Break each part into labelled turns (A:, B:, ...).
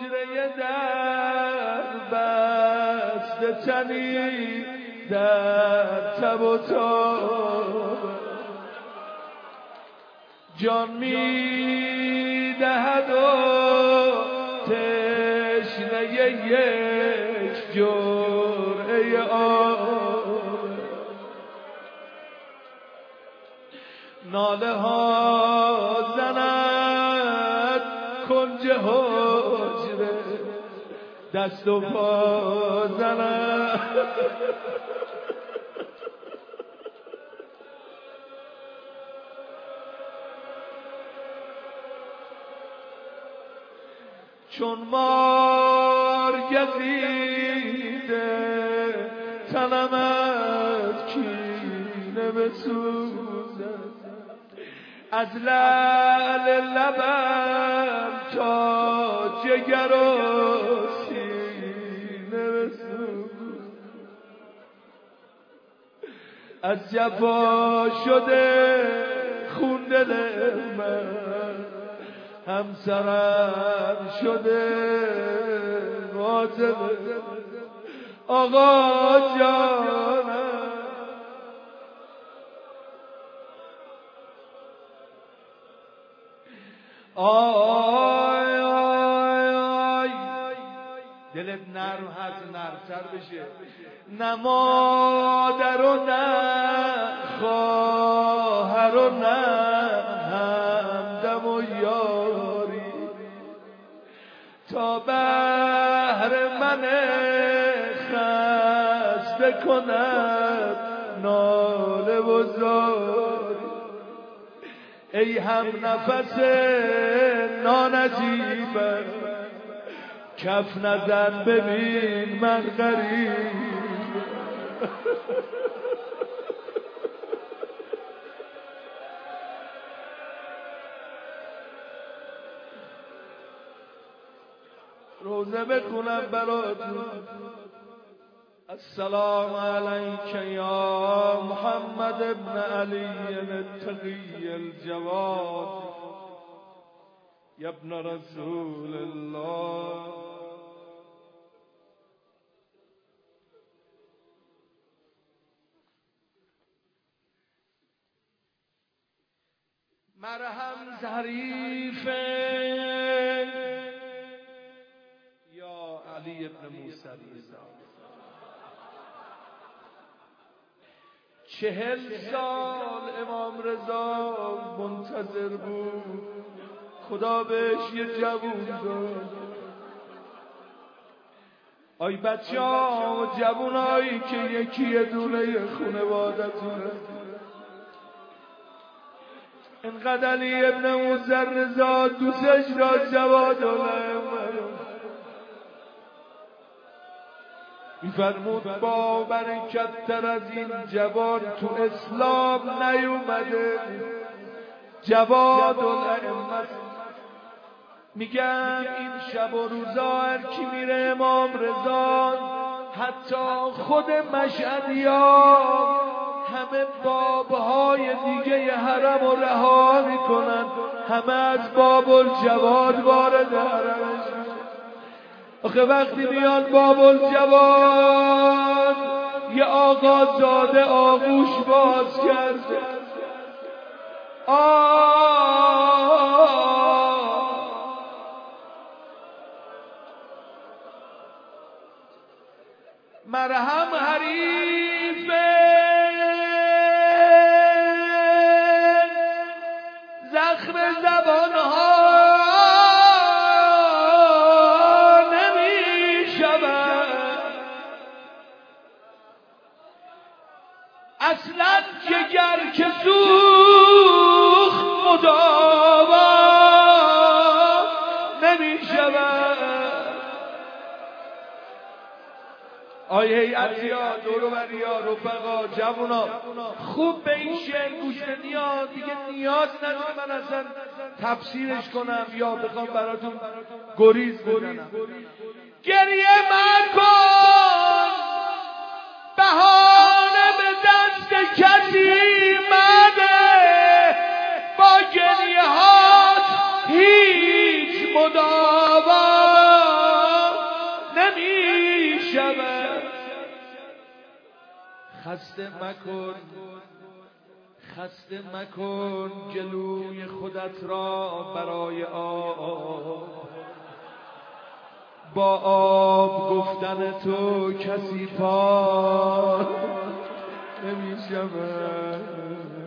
A: حجره در بسته تنی در تب و تاب جان میدهد و تشنه یک جرعه آب ناله ها زند کنج حجره دست و پا زند چون مار گزیده تنم از کینه بسوزد از لعل لبم تا جگر و سینه بسوزد از جفا شده خون دل من همسرم شده قاتل آقا جانم آی آی آی دلت نرم هست نرمتر بشه نه مادر و نه خواهر و نه همدم و یاری تا بهر من خسته کند ناله و زاری ای هم نفس نانجیبم کف نزن ببین من غریب روزه بخونم براتون السلام علیک یا محمد ابن علی التقی الجواد یا ابن رسول الله مرهم ظریفه یا علی ابن موسی رضا 40 سال امام رضا منتظر بود خدا بهش یه جوون داد آی بچه ها جوونایی که یکی دونه خانوادتونه انقدر علی ابن موسی رضا دوستش داشت جواد میفرمود با برکت تر از این جواد تو اسلام نیومده جواد الائمه میگن این شب و روزا هر کی میره امام رضا حتی خود مشهدیا همه بابهای دیگه حرم رو رها میکنن همه از باب الجواد وارد حرمش آخه وقتی میان باب الجواد یه آقا زاده آغوش باز کرده مرهم حریفه زخم زبانها اصلا جگر که سوخت مداوا نمی شود آیه هیئتیا دوروبریا رفقا جوونا خوب به این شعر گوش نیاد دیگه نیاز نداره من اصلا تفسیرش کنم یا بخوام براتون گریز بزنم گریه مکن بهانه به دست کسی مده با گریه هات هیچ مداوا خسته مکن گلوی خودت را برای آب. با آب گفتن تو کسی پاک نمی‌شود.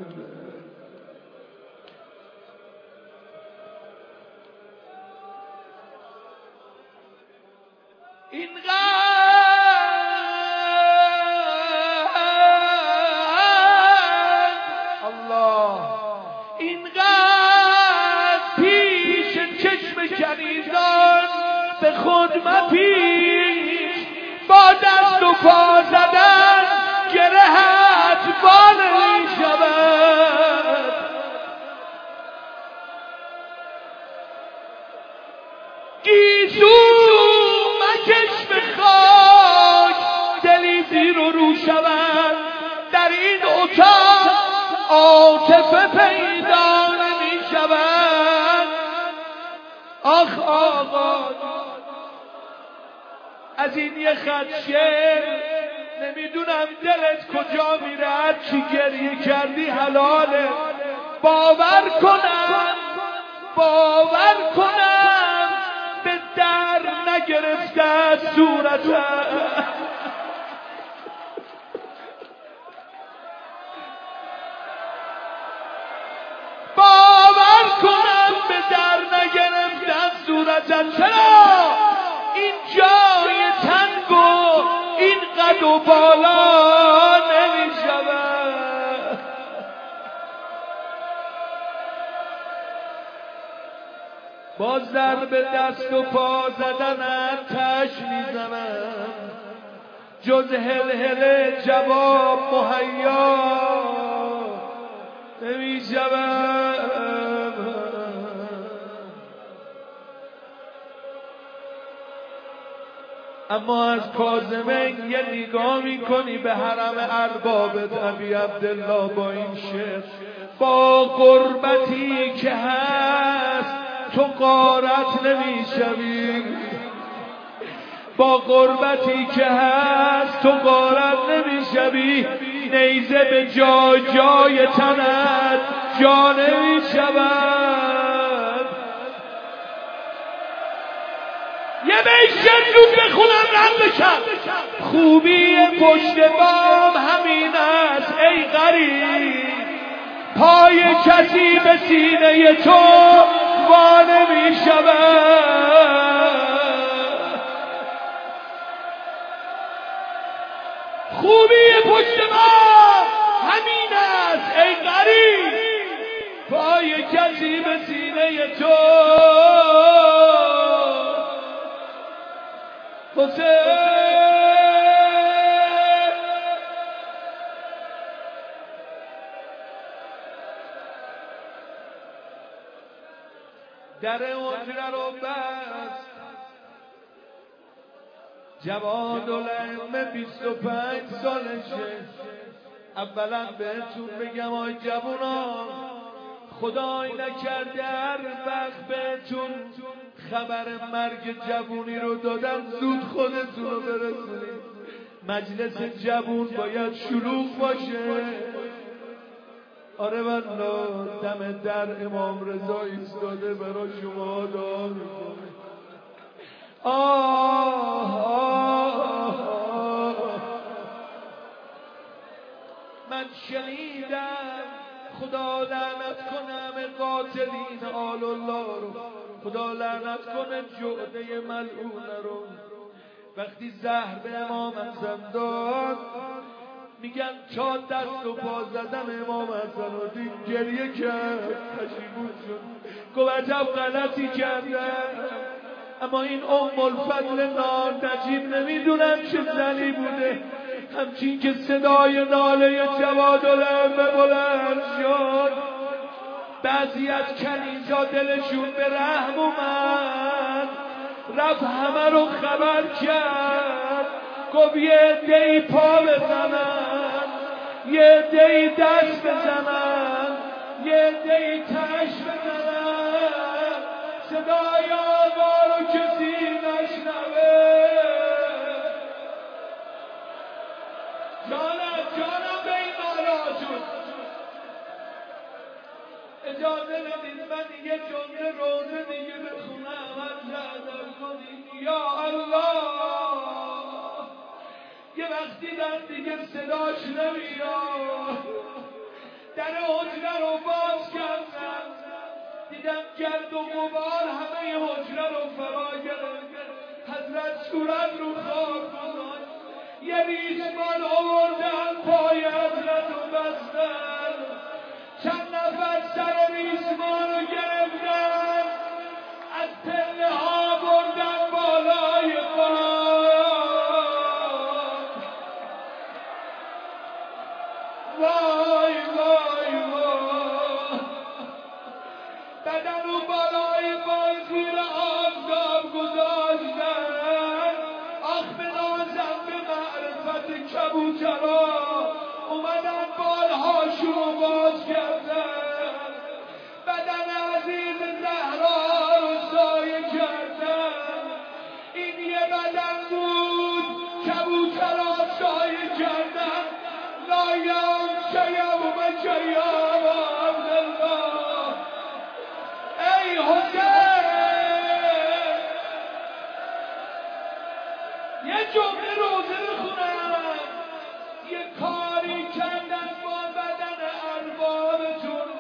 B: به خود مپیچ، با دست و پا زدن گرهت بال می شود. گیسو مکش به خاک، دلی زیر و رو شود. در این اتاق عاطفه پیدا نمی شود. آخ آقا از این یه خط شعر نمیدونم دلت کجا میره، هر چی گریه کردی حلاله. باور کنم به در نگرفته از صورتم. باور کنم به در نگرفته از صورتم. چرا این جای تنگ و این قد و بالا نمی شود؟ باز در به دست و پا زدنت تش میزنم، جز هل جواب مهیا نمی شود. اما از کاظمین یه نگاه میکنی به حرم اربابت ابی عبدالله با این شعر: با غربتی که هست تو غارت نمیشوی، با غربتی که هست تو غارت نمیشوی. نیزه به جای تنت جا نمیشود. یه بیشتر زود بخونم رم بشم. خوبی پشت بام همین است ای غریب، پای کسی به سینه تو وا نمی شود. خوبی پشت بام همین است ای غریب، پای کسی به سینه تو در حجره رو بست جوادالائمه 25 سالشه. اولا بهتون بگم آی جوونا، خدای نکرده هر وقت بهتون خبر مرگ جوونی رو دادن زود خودتون رو برسونید. مجلس جوون باید شلوغ باشه. آره والله دم در امام رضا ایستاده برای شما دعا میکنه. من شنیدم، خدا لعنت کنم قاتلین آل الله رو، خدا لعنت کنه جعده ملعونه رو. وقتی زهر به امام حسن داد میگن چا دست و پا زدن امام حسن رو دید، گریه کرد، پشیمون شد، گفت عجب غلطی کردم. اما این ام الفضل نجیب نمیدونم چه زنی بوده، همچین که صدای ناله جوادالائمه بلند شد، بعضی از کنیزا دلشون به رحم اومد، رفت همه رو خبر کرد، گفت یه عده‌ای پا بزنن، یه عده‌ای دست بزنن، یه عده‌ای تش بزنن، صدای آوا رو کسی نشنوه. جانم اجازه بدید من یه جمله روزه دیگه بخونم ازم کنید یا الله. یه وقتی دیدم دیگه صداش نمیاد، در حجره رو باز کردم، دیدم گرد و غبار همه حجره رو فرا گرفت. حضرت صورت رو خواب گذاشت، یه ریسمان آوردن پای حضرت رو بستن، چند نفر سر ریسمان رو گرفتن، از پله ها بردن بالای بام. وای وای وای، بدن رو بالای بام زیر آفتاب گذاشتن. آخ بنازم به معرفت کبوترها اومدن بالهاشون رو باز کردن، بدن عزیز زهرا رو سایه کردن. این یه بدن بود کبوترها سایه کردن. لایم شیم و شیم عبدالله. ای حسین، یه جمله روزه بخونم. یه کاری کردن با بدن اربابتون،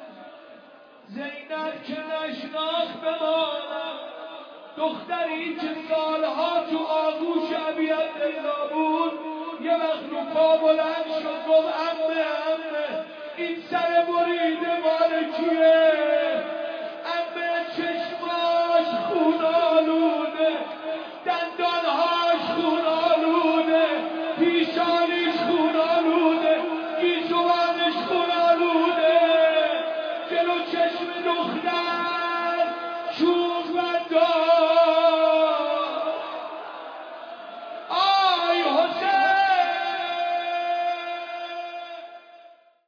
B: زینب که نشناخت بمانم، دختری که سالها تو آغوش ابی عبدالله بود، یه وقت رو پا بلند شد گفت عمه عمه این سر بریده مال کیه؟ عمه چشماش خون آلوده، دندانهاش خون آلوده، پیشانیش خون آلوده، گیسوانش خون آلوده، جلو چشم دختر چون